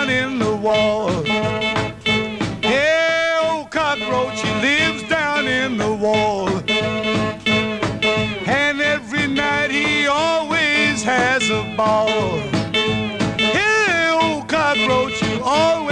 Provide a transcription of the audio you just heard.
down in the wall. Yeah, old cockroach, he lives down in the wall. And every night he always has a ball. Yeah, old cockroach, you always